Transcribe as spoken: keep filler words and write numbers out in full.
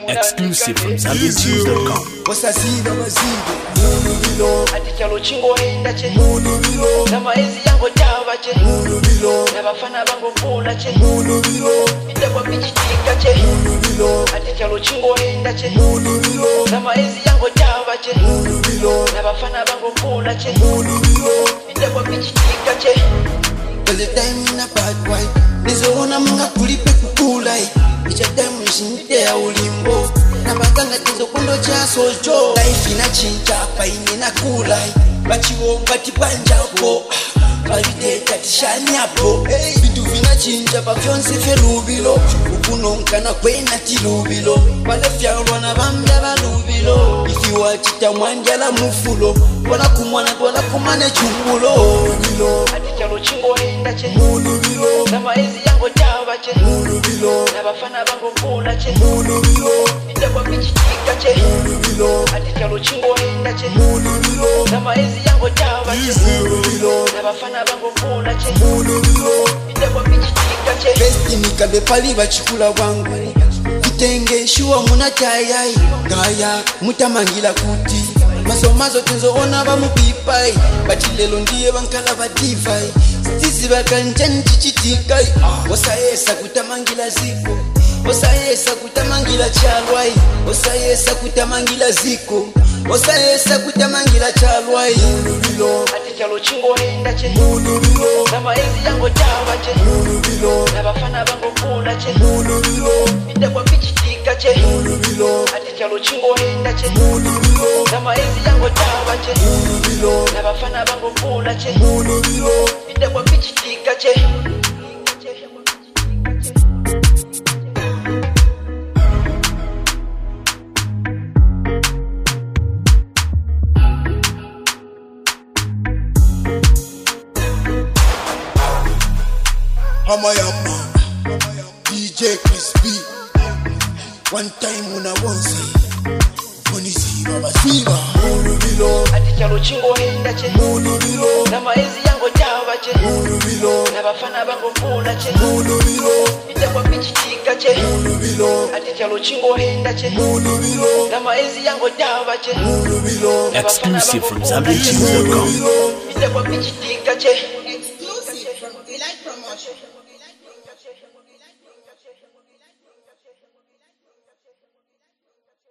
Exclusive from Zambia Tunes dot com. Wasasiba mazibe munu bilo ati chalo chingo enda che munu bilo na maezi yango java che munu bilo na bafana bango funa che munu bilo ndabwa bichitika che munu bilo ati chalo chingo enda che munu bilo na maezi yango java che munu bilo na bafana bango funa che munu bilo ndabwa bichitika che all the time in a bad way nizoona munga kulipe kukulai icha time nshinde ya ulimbo na batanga tizo kundo cha sojo life inachinja pa inina kulai bachiwonga tipanjapo validate tishani hapo vitu vinachinja pa vyonse felubilo ukunonka kwena tilubilo pale fyalwa na bambya balubilo ifiwa chita mwanjala mufulo wala kumwana wala kumane chungulo bilo ati chalo chingo enda che munu bilo na maezi yango java che munu bilo na bafana bango funa che munu bilo ndabwa bichitika che munu bilo ati chalo chingo enda che munu bilo na maezi yango java che munu bilo na bafana bango funa che munu bilo ndabwa bichitika che besti nikabe pali bachikula wangu kitenge shuwa muna tayai gaya mutamangila kuti masomazo tenzoona bamupipai bachilelo ndiye bankala badivai stizi bakanjanti chitikai wasayesa kutamangila ziko wasayesa kutamangila chalwai wasayesa kutamangila ziko wasayesa kutamangila chalwai munu bilo ati chalo chingo enda che munu bilo na maezi yango java che munu bilo na bafana bango funa che munu bilo ndabwa bichitika che munu bilo ati chalo chingo enda che munu bilo na maezi yango java che munu bilo na bafana bango funa che munu bilo ndabwa bichitika che Hamayama D J Chris B one time una wonse Fonisi baba siba munu bilo ati chalo chingo enda che munu bilo na maezi yango java che munu bilo na bafana bango funa che munu bilo ndabwa bichitika che munu bilo ati chalo chingo enda che munu bilo na maezi yango java che munu bilo Exclusive from Zambia Tunes dot com. ndabwa bichitika che